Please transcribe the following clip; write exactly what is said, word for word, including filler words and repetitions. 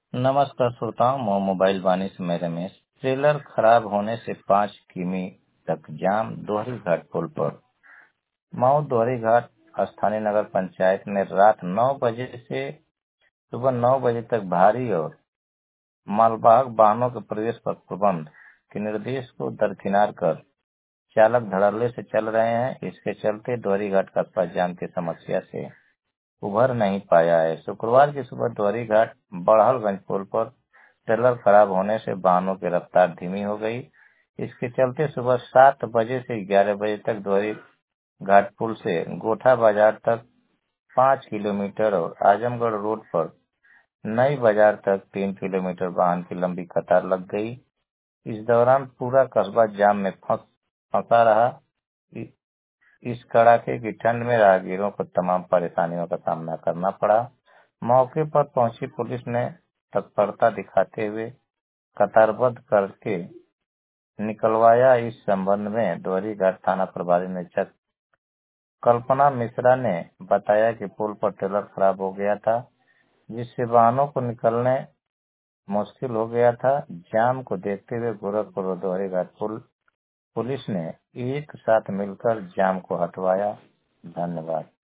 नमस्कार श्रोताओं, मैं मोबाइल वाणी से मैं रमेश। ट्रेलर खराब होने से पाँच किमी तक जाम दोहरी घाट पुल पर। मऊ दोहरी घाट स्थानीय नगर पंचायत ने रात नौ बजे से सुबह नौ बजे तक भारी और मालवाहक वाहनों के प्रवेश पर प्रतिबंध के निर्देश को दरकिनार कर चालक धड़ल्ले से चल रहे हैं। इसके चलते दोहरी घाट का आसपास जाम की समस्या से उभर नहीं पाया है। शुक्रवार की सुबह दोहरी घाट बड़हलगंज पुल पर ट्रेलर खराब होने से वाहनों की रफ्तार धीमी हो गई। इसके चलते सुबह सात बजे से ग्यारह बजे तक दोहरी घाट पुल से गोठा बाजार तक पाँच किलोमीटर और आजमगढ़ रोड पर नई बाजार तक तीन किलोमीटर वाहन की लंबी कतार लग गई। इस दौरान पूरा कस्बा जाम में फंस फंसा रहा। इ- इस कड़ाके की ठंड में राहगीरों को तमाम परेशानियों का सामना करना पड़ा। मौके पर पहुंची पुलिस ने तत्परता दिखाते हुए कतारबद्ध करके निकलवाया। इस संबंध में दोहरी घाट थाना प्रभारी निरीक्षक कल्पना मिश्रा ने बताया कि पुल पर ट्रेलर खराब हो गया था, जिससे वाहनों को निकलने मुश्किल हो गया था। जाम को देखते हुए गोरखपुर और दोहरी घाट पुल पुलिस ने एक साथ मिलकर जाम को हटवाया। धन्यवाद।